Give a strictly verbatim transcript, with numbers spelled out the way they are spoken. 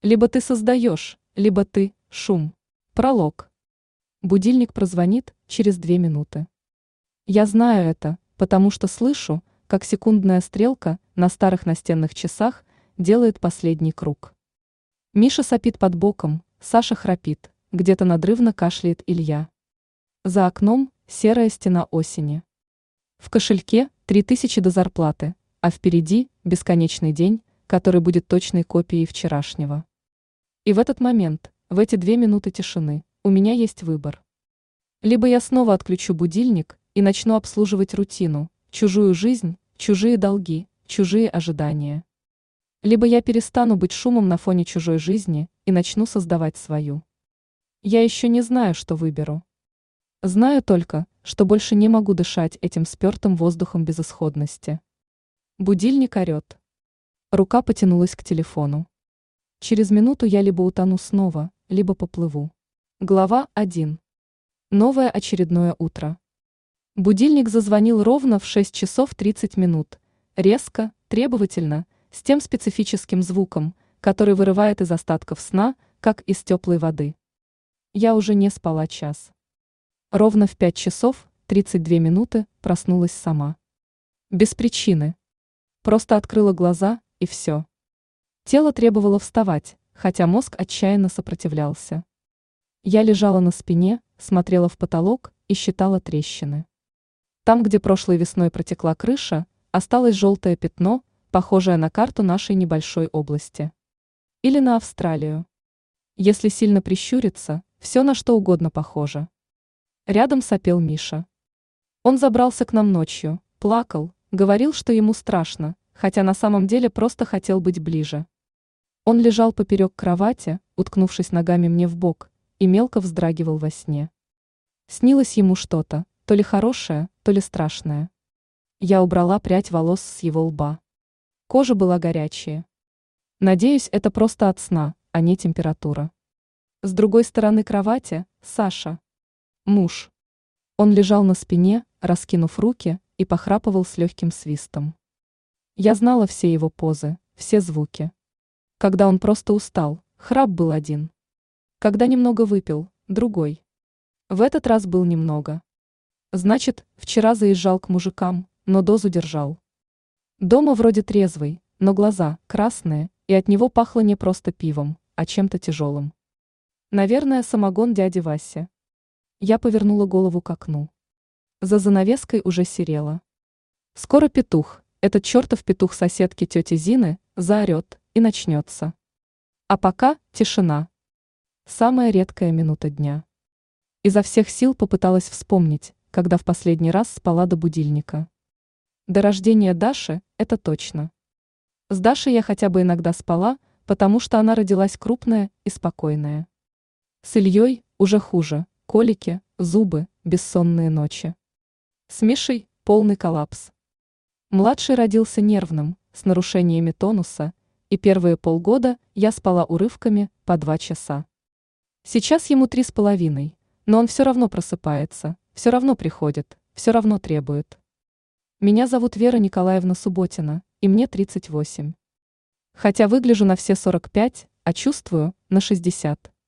Либо ты создаешь, либо ты– шум. Пролог. Будильник прозвонит через две минуты. Я знаю это, потому что слышу, как секундная стрелка на старых настенных часах делает последний круг. Миша сопит под боком, Саша храпит, где-то надрывно кашляет Илья. За окном серая стена осени. В кошельке три тысячи до зарплаты, а впереди бесконечный день, который будет точной копией вчерашнего. И в этот момент, в эти две минуты тишины, у меня есть выбор. Либо я снова отключу будильник и начну обслуживать рутину, чужую жизнь, чужие долги, чужие ожидания. Либо я перестану быть шумом на фоне чужой жизни и начну создавать свою. Я еще не знаю, что выберу. Знаю только, что больше не могу дышать этим спертым воздухом безысходности. Будильник орет. Рука потянулась к телефону. Через минуту я либо утону снова, либо поплыву. Глава один. Новое очередное утро. Будильник зазвонил ровно в шесть часов тридцать минут, резко, требовательно, с тем специфическим звуком, который вырывает из остатков сна, как из теплой воды. Я уже не спала час. Ровно в пять часов тридцать две минуты проснулась сама. Без причины. Просто открыла глаза, и все. Тело требовало вставать, хотя мозг отчаянно сопротивлялся. Я лежала на спине, смотрела в потолок и считала трещины. Там, где прошлой весной протекла крыша, осталось желтое пятно, похожее на карту нашей небольшой области. Или на Австралию. Если сильно прищуриться, все на что угодно похоже. Рядом сопел Миша. Он забрался к нам ночью, плакал, говорил, что ему страшно, хотя на самом деле просто хотел быть ближе. Он лежал поперек кровати, уткнувшись ногами мне в бок, и мелко вздрагивал во сне. Снилось ему что-то, то ли хорошее, то ли страшное. Я убрала прядь волос с его лба. Кожа была горячая. Надеюсь, это просто от сна, а не температура. С другой стороны кровати – Саша. Муж. Он лежал на спине, раскинув руки, и похрапывал с легким свистом. Я знала все его позы, все звуки. Когда он просто устал, храп был один. Когда немного выпил, другой. В этот раз был немного. Значит, вчера заезжал к мужикам, но дозу держал. Дома вроде трезвый, но глаза красные, и от него пахло не просто пивом, а чем-то тяжелым. Наверное, самогон дяди Васи. Я повернула голову к окну. За занавеской уже серело. Скоро петух, этот чертов петух соседки тети Зины, заорет, и начнется. А пока тишина. Самая редкая минута дня. Изо всех сил попыталась вспомнить, когда в последний раз спала до будильника. До рождения Даши, это точно. С Дашей я хотя бы иногда спала, потому что она родилась крупная и спокойная. С Ильей уже хуже, колики, зубы, бессонные ночи. С Мишей полный коллапс. Младший родился нервным, с нарушениями тонуса, и первые полгода я спала урывками по два часа. Сейчас ему три с половиной, но он все равно просыпается, все равно приходит, все равно требует. Меня зовут Вера Николаевна Субботина, и мне тридцать восемь. Хотя выгляжу на все сорок пять, а чувствую на шестьдесят.